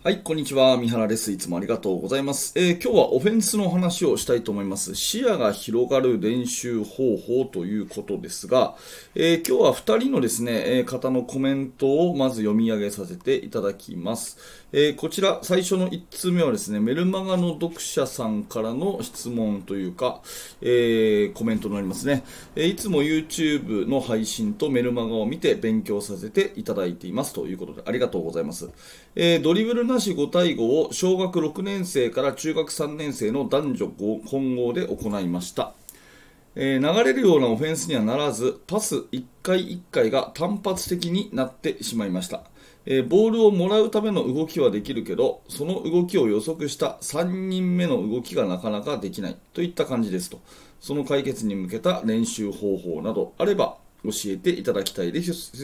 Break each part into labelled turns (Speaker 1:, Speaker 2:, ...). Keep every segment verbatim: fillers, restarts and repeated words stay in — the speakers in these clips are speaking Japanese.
Speaker 1: はい、こんにちは。三原です。いつもありがとうございます。えー今日はオフェンスの話をしたいと思います。視野が広がる練習方法ということですが、えー今日はふたりのですね、えー方のコメントをまず読み上げさせていただきます。えーこちら、最初のいち通目はですね、メルマガの読者さんからの質問というか、えーコメントになりますね。えーいつも YouTube の配信とメルマガを見て勉強させていただいていますということで、ありがとうございます。えードリブルなしご対ごを小学ろくねん生から中学さんねん生の男女混合で行いました。えー流れるようなオフェンスにはならず、パスいっかいいっかいが単発的になってしまいました。えーボールをもらうための動きはできるけど、その動きを予測したさんにんめの動きがなかなかできないといった感じですと。その解決に向けた練習方法などあれば教えていただきたいです。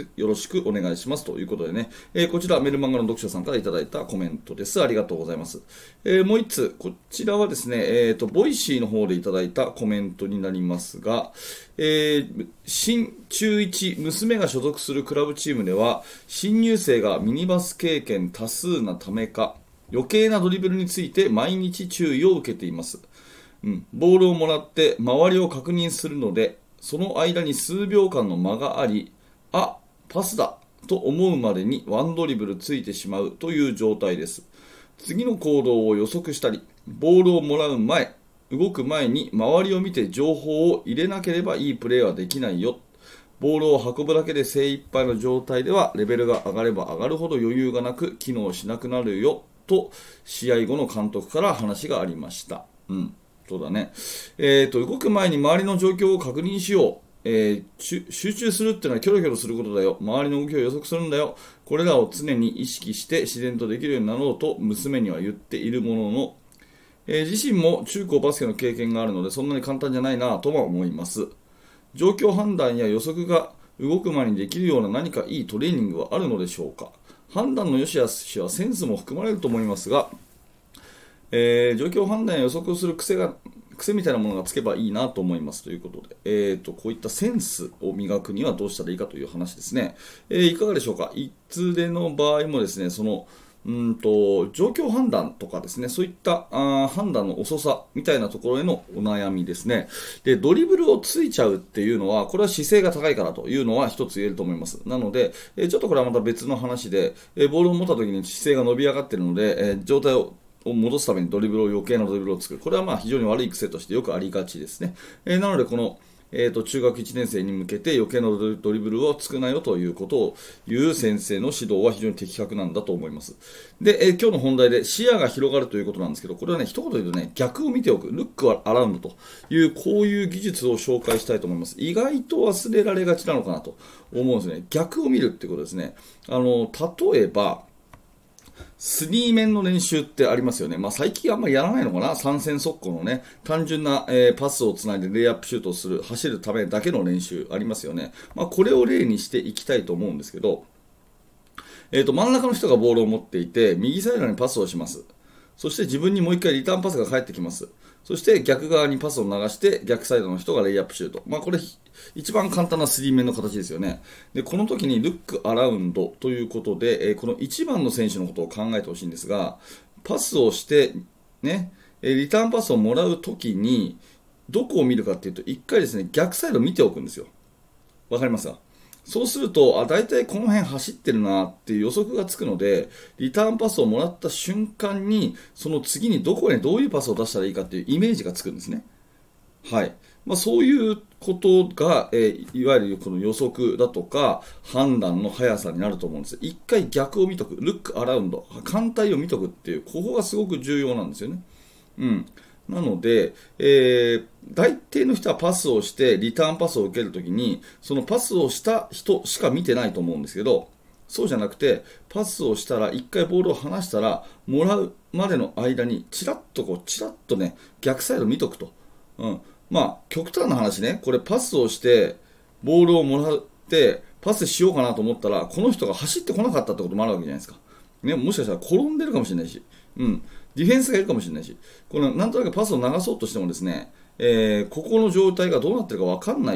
Speaker 1: よろしくお願いしますということでね、えーこちらメルマガの読者さんからいただいたコメントです。ありがとうございます。えーもう一つ、こちらはですね、えーと、ボイシーの方でいただいたコメントになりますが、えー新中いち、娘が所属するクラブチームでは、新入生がミニバス経験多数なためか、余計なドリブルについて毎日注意を受けています。うん、ボールをもらって周りを確認するので、その間に数秒間の間があり、あ、パスだと思うまでにワンドリブルついてしまうという状態です。次の行動を予測したり、ボールをもらう前、動く前に周りを見て情報を入れなければいいプレーはできないよ。ボールを運ぶだけで精一杯の状態ではレベルが上がれば上がるほど余裕がなく機能しなくなるよと試合後の監督から話がありました。うん。そうだね。えーと、動く前に周りの状況を確認しよう。えー集集中するっていうのはキョロキョロすることだよ。周りの動きを予測するんだよ。これらを常に意識して自然とできるようになろうと娘には言っているものの、えー自身も中高バスケの経験があるのでそんなに簡単じゃないなとは思います。状況判断や予測が動く前にできるような何かいいトレーニングはあるのでしょうか。判断の良し悪しはセンスも含まれると思いますが、えー状況判断や予測をする癖が癖みたいなものがつけばいいなと思いますということで、えー、とこういったセンスを磨くにはどうしたらいいかという話ですね。えーいかがでしょうか。いつでの場合もですね、そのうんと状況判断とかですね、そういったあー判断の遅さみたいなところへのお悩みですね。で、ドリブルをついちゃうっていうのは、これは姿勢が高いからというのは一つ言えると思います。なので、えーちょっとこれはまた別の話で、えーボールを持った時に姿勢が伸び上がっているので、えー状態をを戻すためにドリブルを余計なドリブルを作る。これはまあ非常に悪い癖としてよくありがちですね。えーなのでこの、えーと中学いちねん生に向けて余計なドリブルを作るなよということを言う先生の指導は非常に的確なんだと思います。で、えー今日の本題で視野が広がるということなんですけど、これはね、一言で言うとね、逆を見ておく、ルックアラウンドという、こういう技術を紹介したいと思います。意外と忘れられがちなのかなと思うんですね。逆を見るってことですね。あの、例えば、スリー面の練習ってありますよね。まあ、最近あんまりやらないのかな。三戦速攻のね、単純な、えーパスをつないでレイアップシュートをする、走るためだけの練習ありますよね。まあ、これを例にしていきたいと思うんですけど、えーと、真ん中の人がボールを持っていて、右サイドにパスをします。そして自分にもう一回リターンパスが返ってきます。そして逆側にパスを流して逆サイドの人がレイアップシュート。まあこれ一番簡単なスリー面の形ですよね。で、この時にルックアラウンドということで、えーこのいちばんの選手のことを考えてほしいんですが、パスをしてね、えーリターンパスをもらう時にどこを見るかっていうと、一回ですね、逆サイドを見ておくんですよ。わかりますか。そうすると、あ、大体この辺走ってるなっていう予測がつくので、リターンパスをもらった瞬間に、その次にどこにどういうパスを出したらいいかっていうイメージがつくんですね。はい。まあ、そういうことが、えーいわゆるこの予測だとか判断の速さになると思うんです。一回逆を見とく、ルックアラウンド、反対を見とくっていう、ここがすごく重要なんですよね。うん。なので、えー大抵の人はパスをしてリターンパスを受けるときにそのパスをした人しか見てないと思うんですけど、そうじゃなくてパスをしたら一回ボールを離したらもらうまでの間にチラッとこうチラッとね逆サイド見とくと、うん、まあ極端な話ね、これパスをしてボールをもらってパスしようかなと思ったらこの人が走ってこなかったってこともあるわけじゃないですか、ね、もしかしたら転んでるかもしれないし、うん、ディフェンスがいるかもしれないし、このなんとなくパスを流そうとしてもですね、えーここの状態がどうなってるか分かんないっ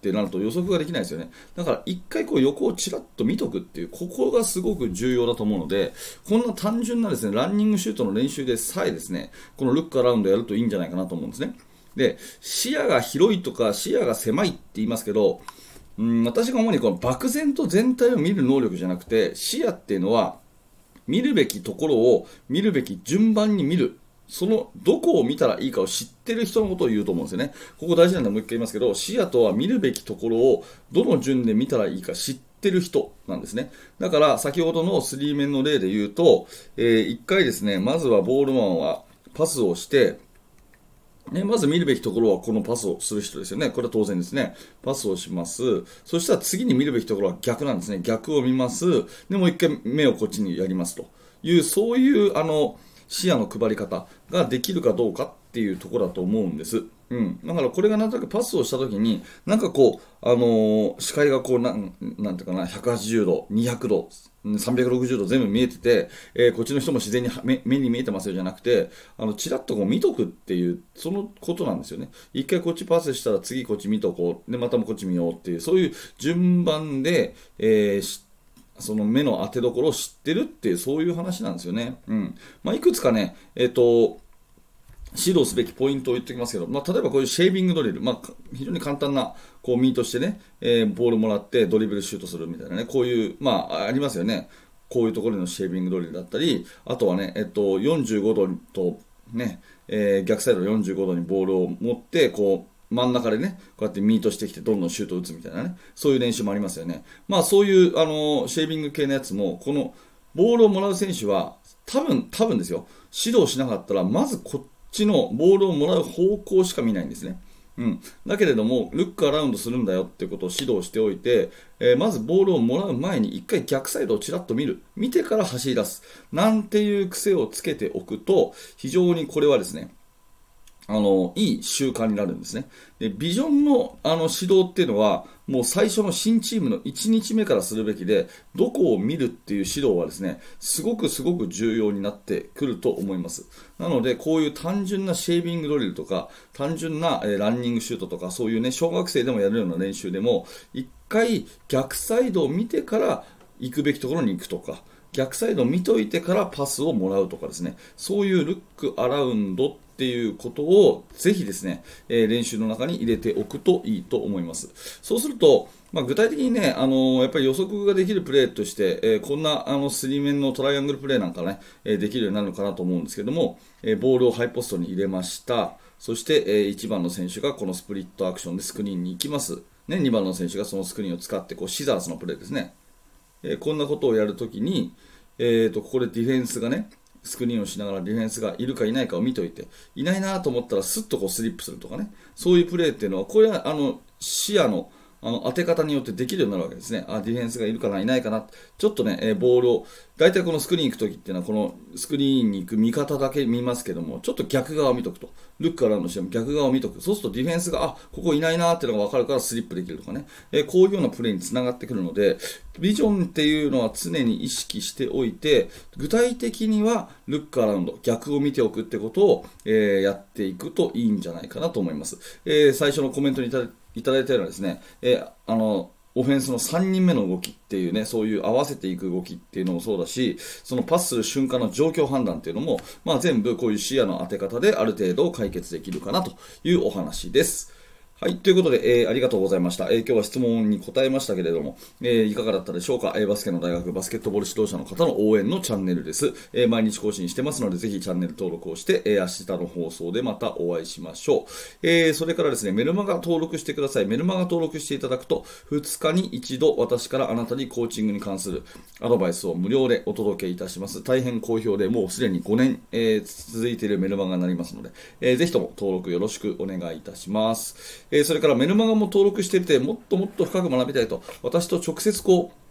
Speaker 1: ってなると予測ができないですよね。だから一回こう横をちらっと見とくっていう、ここがすごく重要だと思うので、こんな単純なですね、ランニングシュートの練習でさえですね、このルックアラウンドやるといいんじゃないかなと思うんですね。で、視野が広いとか視野が狭いって言いますけど、うん、私が主にこの漠然と全体を見る能力じゃなくて、視野っていうのは見るべきところを見るべき順番に見る。そのどこを見たらいいかを知ってる人のことを言うと思うんですよね。ここ大事なんでもう一回言いますけど、視野とは見るべきところをどの順で見たらいいか知ってる人なんですね。だから先ほどのスリー面の例で言うと、えー、一回ですね、まずはボールマンはパスをして、ね、まず見るべきところはこのパスをする人ですよね。これは当然ですね。パスをします。そしたら次に見るべきところは逆なんですね。逆を見ます。で、もう一回目をこっちにやりますという、そういうあの視野の配り方ができるかどうかっていうところだと思うんです。うん。だからこれがなんとなくパスをしたときに、なんかこう、あのー、視界がこうなん、なんていうかな、ひゃくはちじゅうど、にひゃくど、さんびゃくろくじゅうど全部見えてて、えー、こっちの人も自然に目目に見えてますよじゃなくて、あの、ちらっとこう見とくっていう、そのことなんですよね。一回こっちパスしたら次こっち見とこう。で、またもこっち見ようっていう、そういう順番で、えー、その目の当てどころを知ってるっていう、そういう話なんですよね。うん。まあ、いくつかね、えっと、指導すべきポイントを言っておきますけど、まあ、例えばこういうシェービングドリル、まあ、非常に簡単なこうミーとしてね、えー、ボールもらってドリブルシュートするみたいなね、こういう、まあ、ありますよね。こういうところでのシェービングドリルだったり、あとはね、えっと、よんじゅうごどとね、えー、逆サイドよんじゅうごどにボールを持って、こう、真ん中でね、こうやってミートしてきてどんどんシュートを打つみたいなね、そういう練習もありますよね。まあそういう、あの、シェービング系のやつも、このボールをもらう選手は、多分、多分ですよ、指導しなかったら、まずこっちのボールをもらう方向しか見ないんですね。うん、だけれども、ルックアラウンドするんだよっていうことを指導しておいて、えー、まずボールをもらう前に一回逆サイドをちらっと見る。見てから走り出す。なんていう癖をつけておくと、非常にこれはですね、あの、いい習慣になるんですね。で、ビジョンの、あの指導っていうのは、もう最初の新チームのいちにちめからするべきで、どこを見るっていう指導はですね、すごくすごく重要になってくると思います。なので、こういう単純なシェービングドリルとか、単純な、えー、ランニングシュートとか、そういうね、小学生でもやるような練習でも、一回逆サイドを見てから行くべきところに行くとか、逆サイドを見といてからパスをもらうとかですね、そういうルックアラウンドっていうことをぜひですね、えー、練習の中に入れておくといいと思います。そうすると、まあ、具体的にね、あのー、やっぱり予測ができるプレーとして、えー、こんなあのスリー面のトライアングルプレーなんかね、えー、できるようになるのかなと思うんですけども、えー、ボールをハイポストに入れました。そして、えー、いちばんの選手がこのスプリットアクションでスクリーンに行きます。ね、にばんの選手がそのスクリーンを使ってこうシザースのプレーですね。えー、こんなことをやるときに、えーと、ここでディフェンスがね、スクリーンをしながらディフェンスがいるかいないかを見といて、いないなと思ったらスッとこうスリップするとかね、そういうプレーっていうのは、これはあの視野のあの当て方によってできるようになるわけですね。あ、ディフェンスがいるかないないかな。ちょっとね、えー、ボールを、大体このスクリーン行くときっていうのは、このスクリーンに行く見方だけ見ますけども、ちょっと逆側を見とくと。ルックアラウンドしても逆側を見とく。そうするとディフェンスが、あ、ここいないなっていうのが分かるからスリップできるとかね。えー、こういうようなプレーにつながってくるので、ビジョンっていうのは常に意識しておいて、具体的にはルックアラウンド、逆を見ておくってことを、えー、やっていくといいんじゃないかなと思います。えー、最初のコメントにいただいただいたようなですね、えー、あの、オフェンスのさんにんめの動きっていうね、そういう合わせていく動きっていうのもそうだし、そのパスする瞬間の状況判断っていうのも、まあ全部こういう視野の当て方である程度解決できるかなというお話です。はい。ということで、えー、ありがとうございました。えー、今日は質問に答えましたけれども、えー、いかがだったでしょうか。えー、バスケの大学バスケットボール指導者の方の応援のチャンネルです。えー、毎日更新してますので、ぜひチャンネル登録をして、えー、明日の放送でまたお会いしましょう。えー、それからですね、メルマガ登録してください。メルマガ登録していただくと、ふつかに一度私からあなたにコーチングに関するアドバイスを無料でお届けいたします。大変好評で、もうすでにごねん、えー、続いているメルマガになりますので、えー、ぜひとも登録よろしくお願いいたします。えー、それからメルマガも登録していて、もっともっと深く学びたいと、私と直接こう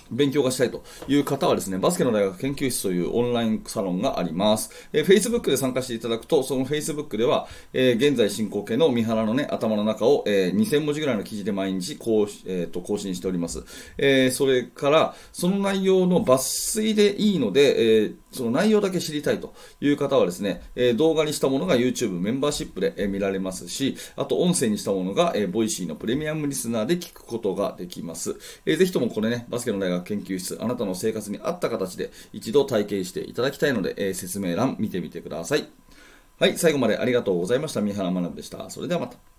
Speaker 1: 勉強がしたいという方はですね、バスケの大学研究室というオンラインサロンがあります。えー、Facebook で参加していただくと、その Facebook では、えー、現在進行形の三原のね、頭の中を、えー、にせんもじぐらいの記事で毎日こう、えー、と更新しております。えー、それから、その内容の抜粋でいいので、えー、その内容だけ知りたいという方はですね、えー、動画にしたものが YouTube メンバーシップで、えー、見られますし、あと音声にしたものが、えー、Voicy のプレミアムリスナーで聞くことができます。えー、ぜひともこれね、バスケの大学研究室、あなたの生活に合った形で一度体験していただきたいので、えー、説明欄見てみてください。はい、最後までありがとうございました。三原学でした。それではまた。